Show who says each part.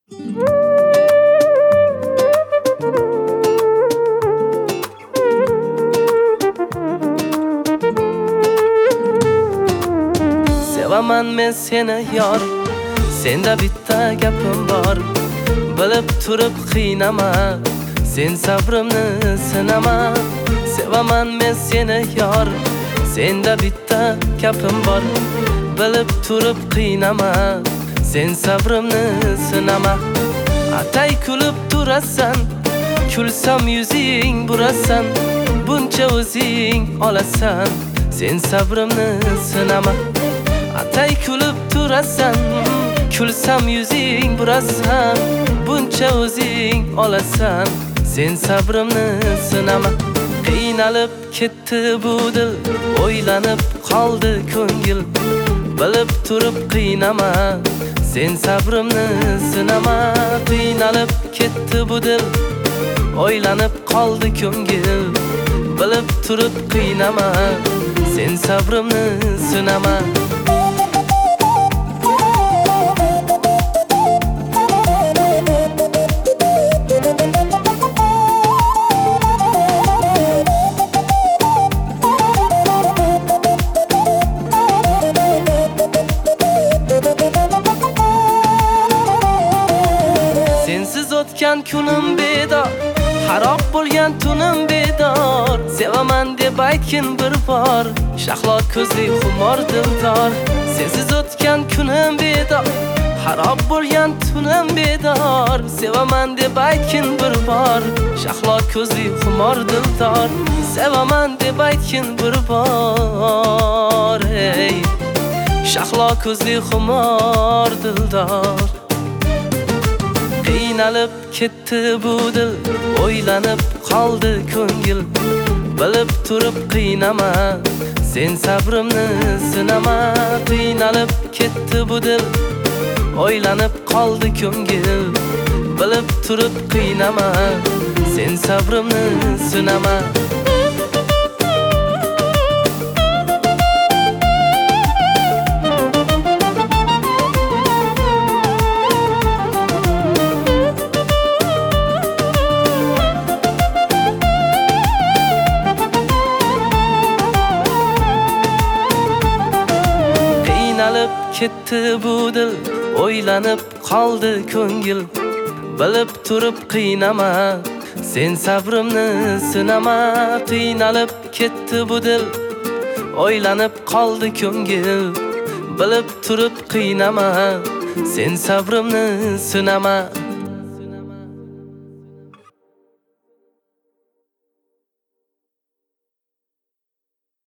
Speaker 1: Sevaman men seni yor, senda bitta gapim bor. Bilib turib qiynama, sen sabrimni sinama. Sevaman men seni yor, senda bitta gapim bor. Bilib turib qiynama, sen sabrimni sinama. Atay kulib turasan, kulsam yuzing burasan. Buncha o'zing olasan, sen sabrimni sinama. Atay kulib turasan, kulsam yuzing burasan. Buncha o'zing olasan, sen sabrimni sinama. Qiynalib ketdi bu dil, o'ylanib qoldi ko'ngil. Bilib turib qiynama, sen sabrimni sinama. Qiynalib ketdi bu dil, o'ylanib qoldi ko'ngil. Bilib turib qiynama, sen sabrimni sinama. Sensiz o'tgan kunim bedor, xarob bo'lgan tunim bedor. Sevaman deb aytgin bir bor, shahlo ko'zli xumor dildor. Sensiz o'tgan kunim bedor, xarob bo'lgan tunim bedor. Sevaman deb aytgin bir bor, shahlo ko'zli xumor dildor. Sevaman deb aytgin bir bor, ey shahlo ko'zli xumor dildor. Qiynalib ketdi bu dil, o'ylanib qoldi ko'ngil. Bilib turib qiynama, sen sabrimni sinama. Qiynalib ketdi bu dil, o'ylanib qoldi ko'ngil. Bilib turib qiynama, sen sabrimni sinama. Qiynalib ketdi bu dil, o'ylanib qoldi ko'ngil. Bilib turib qiynama, sen sabrimni sinama. Qiynalib ketdi bu dil, o'ylanib qoldi ko'ngil. Bilib turib qiynama, sen sabrimni sinama.